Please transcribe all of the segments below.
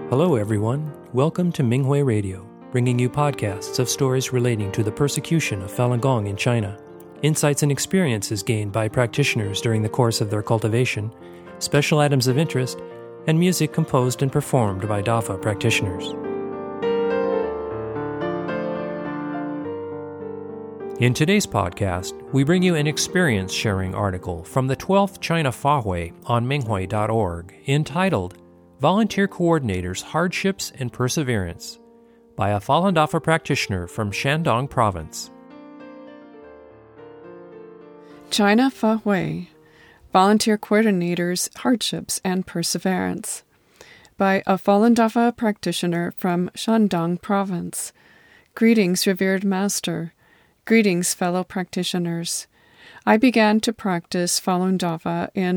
Hello, everyone. Welcome to Minghui Radio, bringing you podcasts of stories relating to the persecution of Falun Gong in China, insights and experiences gained by practitioners during the course of their cultivation, special items of interest, and music composed and performed by Dafa practitioners. In today's podcast, we bring you an experience-sharing article from the 12th China Fahui on Minghui.org entitled Volunteer Coordinators' Hardships and Perseverance by a Falun Dafa practitioner from Shandong Province. China Fahui, Volunteer Coordinators' Hardships and Perseverance by a Falun Dafa practitioner from Shandong Province. Greetings, revered Master. Greetings, fellow practitioners. I began to practice Falun Dafa in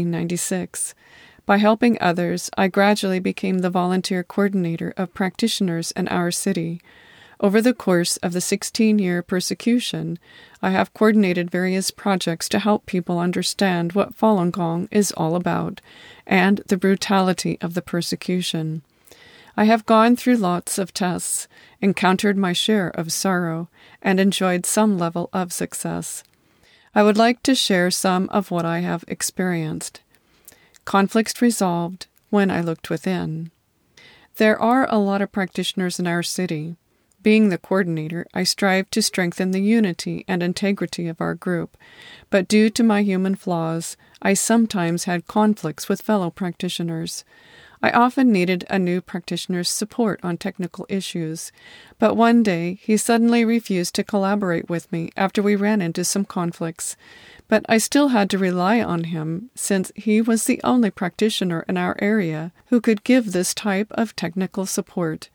1996. By helping others, I gradually became the volunteer coordinator of practitioners in our city. Over the course of the 16-year persecution, I have coordinated various projects to help people understand what Falun Gong is all about and the brutality of the persecution. I have gone through lots of tests, encountered my share of sorrow, and enjoyed some level of success. I would like to share some of what I have experienced. Conflicts resolved when I looked within. There are a lot of practitioners in our city. Being the coordinator, I strive to strengthen the unity and integrity of our group, but due to my human flaws, I sometimes had conflicts with fellow practitioners. I often needed a new practitioner's support on technical issues, but one day he suddenly refused to collaborate with me after we ran into some conflicts. But I still had to rely on him since he was the only practitioner in our area who could give this type of technical support.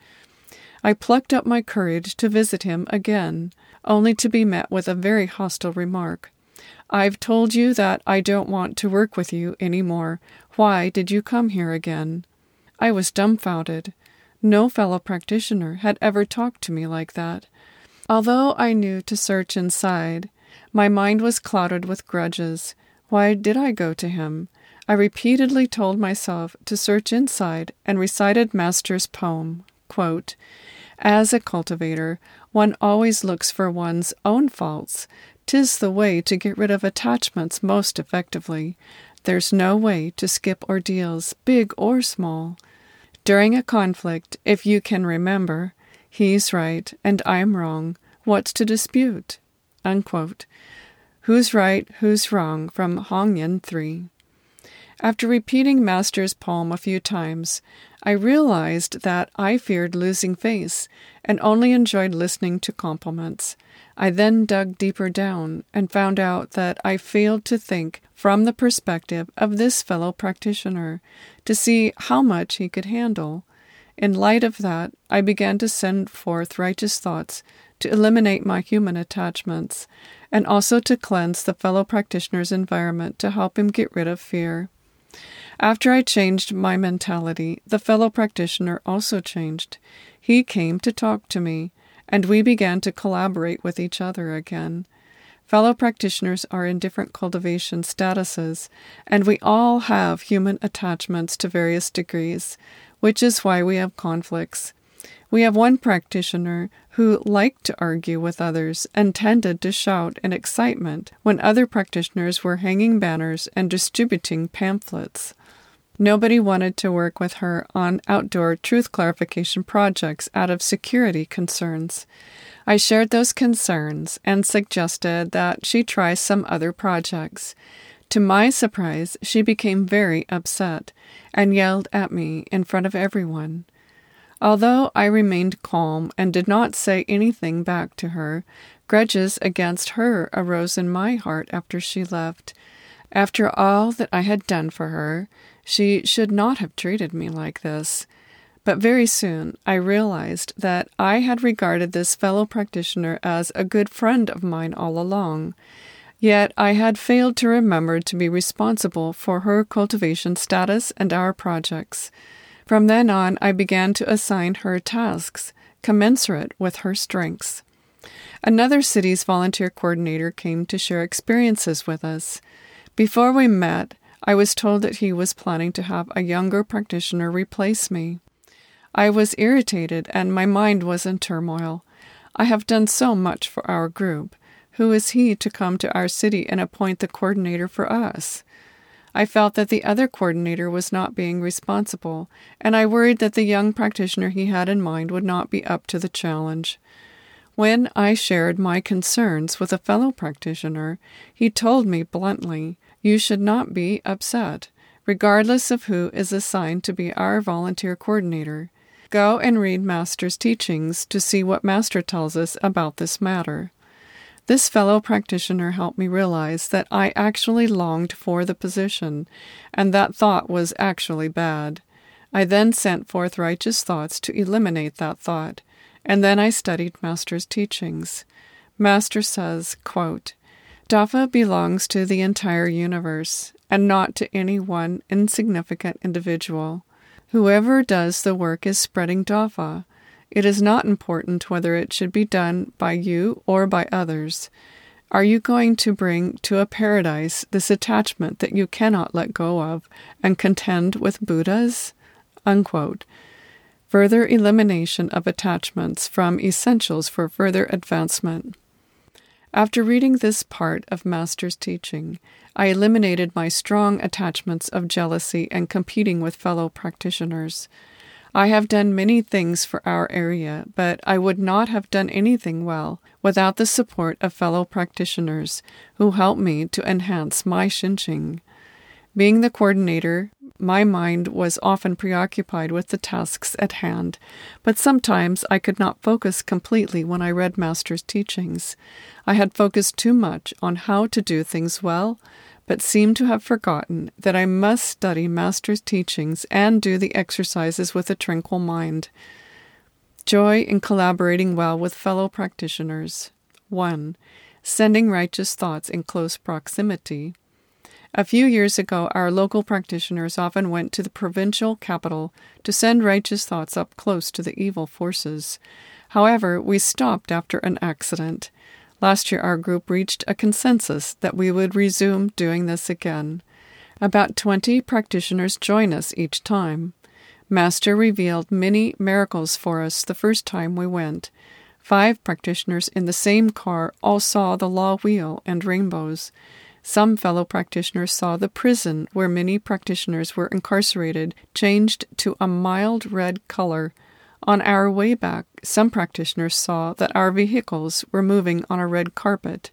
I plucked up my courage to visit him again, only to be met with a very hostile remark. "I've told you that I don't want to work with you anymore. Why did you come here again?" I was dumbfounded. No fellow practitioner had ever talked to me like that. Although I knew to search inside, my mind was clouded with grudges. Why did I go to him? I repeatedly told myself to search inside and recited Master's poem, quote, "As a cultivator, one always looks for one's own faults. 'Tis the way to get rid of attachments most effectively. There's no way to skip ordeals, big or small. During a conflict, if you can remember, he's right and I'm wrong. What's to dispute?" Unquote. Who's right, who's wrong, from Hongyan 3. After repeating Master's poem a few times, I realized that I feared losing face and only enjoyed listening to compliments. I then dug deeper down and found out that I failed to think from the perspective of this fellow practitioner to see how much he could handle. In light of that, I began to send forth righteous thoughts to eliminate my human attachments and also to cleanse the fellow practitioner's environment to help him get rid of fear. After I changed my mentality, the fellow practitioner also changed. He came to talk to me, and we began to collaborate with each other again. Fellow practitioners are in different cultivation statuses, and we all have human attachments to various degrees, which is why we have conflicts. We have one practitioner who liked to argue with others and tended to shout in excitement when other practitioners were hanging banners and distributing pamphlets. Nobody wanted to work with her on outdoor truth clarification projects out of security concerns. I shared those concerns and suggested that she try some other projects. To my surprise, she became very upset and yelled at me in front of everyone. Although I remained calm and did not say anything back to her, grudges against her arose in my heart after she left. After all that I had done for her, she should not have treated me like this. But very soon I realized that I had regarded this fellow practitioner as a good friend of mine all along. Yet I had failed to remember to be responsible for her cultivation status and our projects. From then on, I began to assign her tasks commensurate with her strengths. Another city's volunteer coordinator came to share experiences with us. Before we met, I was told that he was planning to have a younger practitioner replace me. I was irritated and my mind was in turmoil. I have done so much for our group. Who is he to come to our city and appoint the coordinator for us? I felt that the other coordinator was not being responsible, and I worried that the young practitioner he had in mind would not be up to the challenge. When I shared my concerns with a fellow practitioner, he told me bluntly, "You should not be upset, regardless of who is assigned to be our volunteer coordinator. Go and read Master's teachings to see what Master tells us about this matter." This fellow practitioner helped me realize that I actually longed for the position, and that thought was actually bad. I then sent forth righteous thoughts to eliminate that thought, and then I studied Master's teachings. Master says, quote, "Dafa belongs to the entire universe, and not to any one insignificant individual. Whoever does the work is spreading Dafa. It is not important whether it should be done by you or by others. Are you going to bring to a paradise this attachment that you cannot let go of and contend with Buddhas?" Unquote. Further elimination of attachments from essentials for further advancement. After reading this part of Master's teaching, I eliminated my strong attachments of jealousy and competing with fellow practitioners. I have done many things for our area, but I would not have done anything well without the support of fellow practitioners who helped me to enhance my Shinching. Being the coordinator, my mind was often preoccupied with the tasks at hand, but sometimes I could not focus completely when I read Master's teachings. I had focused too much on how to do things well, but seemed to have forgotten that I must study Master's teachings and do the exercises with a tranquil mind. Joy in collaborating well with fellow practitioners. 1. Sending righteous thoughts in close proximity. A few years ago, our local practitioners often went to the provincial capital to send righteous thoughts up close to the evil forces. However, we stopped after an accident. Last year, our group reached a consensus that we would resume doing this again. About 20 practitioners join us each time. Master revealed many miracles for us the first time we went. 5 practitioners in the same car all saw the law wheel and rainbows. Some fellow practitioners saw the prison where many practitioners were incarcerated changed to a mild red color. On our way back, some practitioners saw that our vehicles were moving on a red carpet.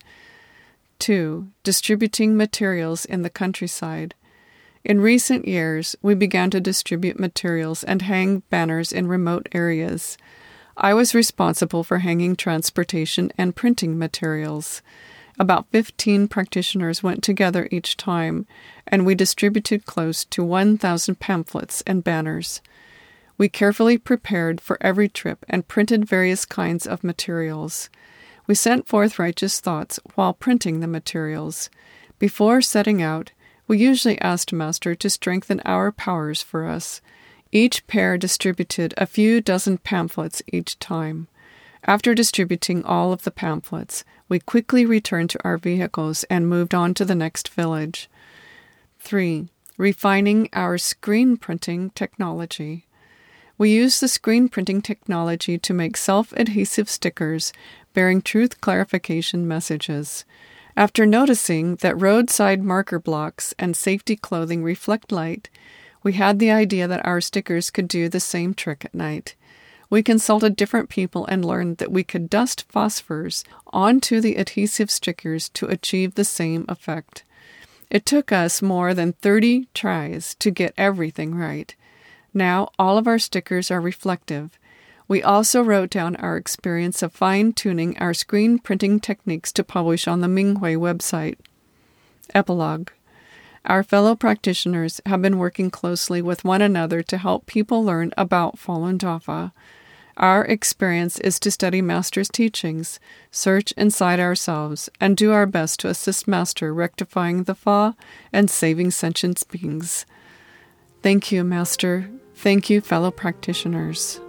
2. Distributing materials in the countryside. In recent years, we began to distribute materials and hang banners in remote areas. I was responsible for hanging transportation and printing materials. About 15 practitioners went together each time, and we distributed close to 1,000 pamphlets and banners. We carefully prepared for every trip and printed various kinds of materials. We sent forth righteous thoughts while printing the materials. Before setting out, we usually asked Master to strengthen our powers for us. Each pair distributed a few dozen pamphlets each time. After distributing all of the pamphlets, we quickly returned to our vehicles and moved on to the next village. 3. Refining our screen printing technology. We use the screen printing technology to make self-adhesive stickers bearing truth clarification messages. After noticing that roadside marker blocks and safety clothing reflect light, we had the idea that our stickers could do the same trick at night. We consulted different people and learned that we could dust phosphors onto the adhesive stickers to achieve the same effect. It took us more than 30 tries to get everything right. Now all of our stickers are reflective. We also wrote down our experience of fine-tuning our screen printing techniques to publish on the Minghui website. Epilogue. Our fellow practitioners have been working closely with one another to help people learn about Falun Dafa. Our experience is to study Master's teachings, search inside ourselves, and do our best to assist Master rectifying the Fa and saving sentient beings. Thank you, Master. Thank you, fellow practitioners.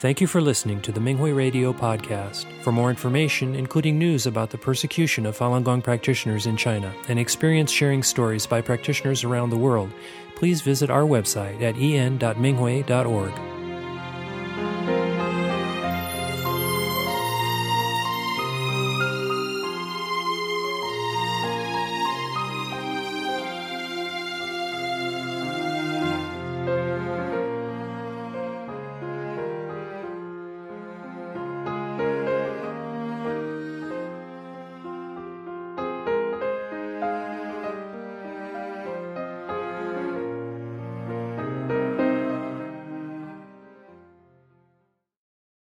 Thank you for listening to the Minghui Radio podcast. For more information, including news about the persecution of Falun Gong practitioners in China and experience-sharing stories by practitioners around the world, please visit our website at en.minghui.org.